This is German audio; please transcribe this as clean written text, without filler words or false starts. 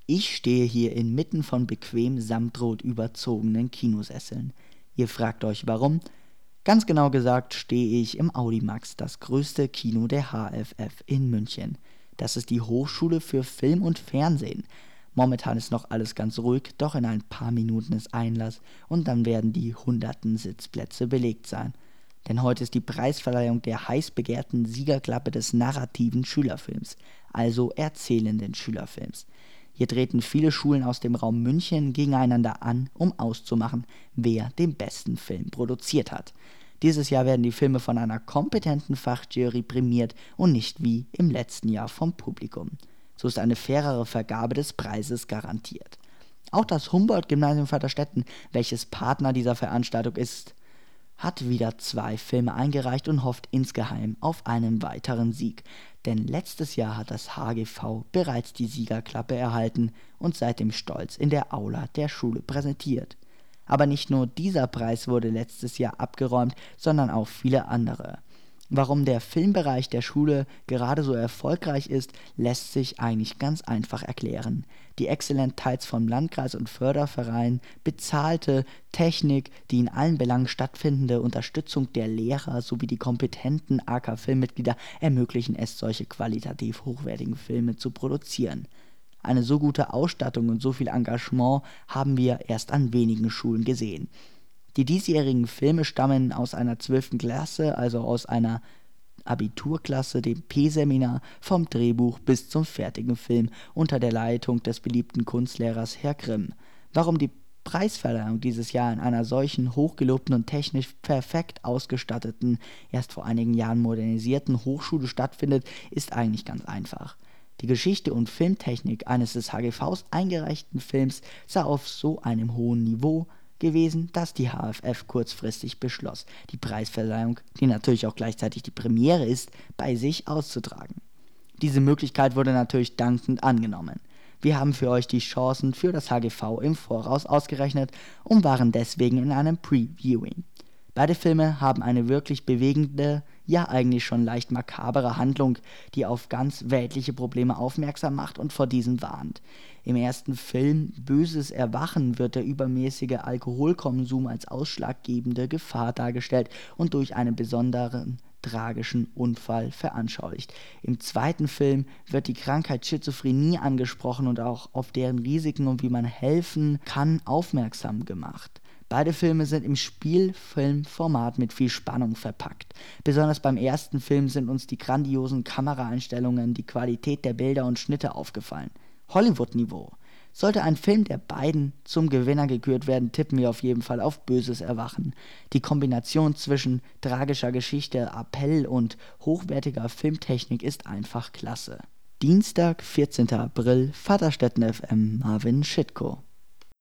Ich stehe hier inmitten von bequem samtrot überzogenen Kinosesseln. Ihr fragt euch warum? Ganz genau gesagt stehe ich im Audimax, das größte Kino der HFF in München. Das ist die Hochschule für Film und Fernsehen. Momentan ist noch alles ganz ruhig, doch in ein paar Minuten ist Einlass und dann werden die hunderten Sitzplätze belegt sein. Denn heute ist die Preisverleihung der heiß begehrten Siegerklappe des narrativen Schülerfilms, also erzählenden Schülerfilms. Hier treten viele Schulen aus dem Raum München gegeneinander an, um auszumachen, wer den besten Film produziert hat. Dieses Jahr werden die Filme von einer kompetenten Fachjury prämiert und nicht wie im letzten Jahr vom Publikum. So ist eine fairere Vergabe des Preises garantiert. Auch das Humboldt-Gymnasium Vaterstetten, welches Partner dieser Veranstaltung ist, hat wieder 2 Filme eingereicht und hofft insgeheim auf einen weiteren Sieg. Denn letztes Jahr hat das HGV bereits die Siegerklappe erhalten und seitdem stolz in der Aula der Schule präsentiert. Aber nicht nur dieser Preis wurde letztes Jahr abgeräumt, sondern auch viele andere. Warum der Filmbereich der Schule gerade so erfolgreich ist, lässt sich eigentlich ganz einfach erklären. Die exzellent teils vom Landkreis und Förderverein bezahlte Technik, die in allen Belangen stattfindende Unterstützung der Lehrer sowie die kompetenten AK-Filmmitglieder ermöglichen es, solche qualitativ hochwertigen Filme zu produzieren. Eine so gute Ausstattung und so viel Engagement haben wir erst an wenigen Schulen gesehen. Die diesjährigen Filme stammen aus einer 12. Klasse, also aus einer Abiturklasse, dem P-Seminar, vom Drehbuch bis zum fertigen Film unter der Leitung des beliebten Kunstlehrers Herr Grimm. Warum die Preisverleihung dieses Jahr in einer solchen hochgelobten und technisch perfekt ausgestatteten, erst vor einigen Jahren modernisierten Hochschule stattfindet, ist eigentlich ganz einfach. Die Geschichte und Filmtechnik eines des HGVs eingereichten Films sei auf so einem hohen Niveau gewesen, dass die HFF kurzfristig beschloss, die Preisverleihung, die natürlich auch gleichzeitig die Premiere ist, bei sich auszutragen. Diese Möglichkeit wurde natürlich dankend angenommen. Wir haben für euch die Chancen für das HGV im Voraus ausgerechnet und waren deswegen in einem Previewing. Beide Filme haben eine wirklich bewegende, ja eigentlich schon leicht makabere Handlung, die auf ganz weltliche Probleme aufmerksam macht und vor diesen warnt. Im ersten Film Böses Erwachen wird der übermäßige Alkoholkonsum als ausschlaggebende Gefahr dargestellt und durch einen besonderen tragischen Unfall veranschaulicht. Im zweiten Film wird die Krankheit Schizophrenie angesprochen und auch auf deren Risiken und wie man helfen kann aufmerksam gemacht. Beide Filme sind im Spielfilmformat mit viel Spannung verpackt. Besonders beim ersten Film sind uns die grandiosen Kameraeinstellungen, die Qualität der Bilder und Schnitte aufgefallen. Hollywood-Niveau. Sollte ein Film der beiden zum Gewinner gekürt werden, tippen wir auf jeden Fall auf Böses Erwachen. Die Kombination zwischen tragischer Geschichte, Appell und hochwertiger Filmtechnik ist einfach klasse. Dienstag, 14. April, Vaterstetten FM, Marvin Schitko.